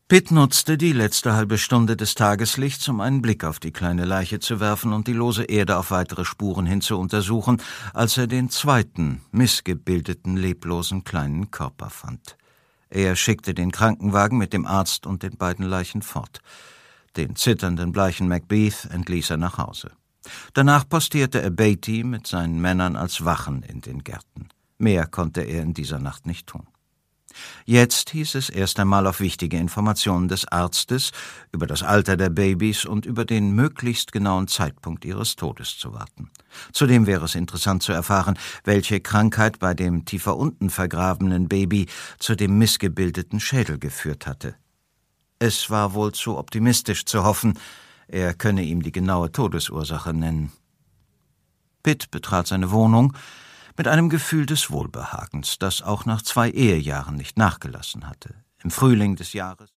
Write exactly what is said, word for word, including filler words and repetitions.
Pitt nutzte die letzte halbe Stunde des Tageslichts, um einen Blick auf die kleine Leiche zu werfen und die lose Erde auf weitere Spuren hin zu untersuchen, als er den zweiten, missgebildeten, leblosen kleinen Körper fand. Er schickte den Krankenwagen mit dem Arzt und den beiden Leichen fort. Den zitternden, bleichen Macbeth entließ er nach Hause. Danach postierte er Beatty mit seinen Männern als Wachen in den Gärten. Mehr konnte er in dieser Nacht nicht tun. Jetzt hieß es erst einmal auf wichtige Informationen des Arztes über das Alter der Babys und über den möglichst genauen Zeitpunkt ihres Todes zu warten. Zudem wäre es interessant zu erfahren, welche Krankheit bei dem tiefer unten vergrabenen Baby zu dem missgebildeten Schädel geführt hatte. Es war wohl zu optimistisch zu hoffen, er könne ihm die genaue Todesursache nennen. Pitt betrat seine Wohnung mit einem Gefühl des Wohlbehagens, das auch nach zwei Ehejahren nicht nachgelassen hatte. Im Frühling des Jahres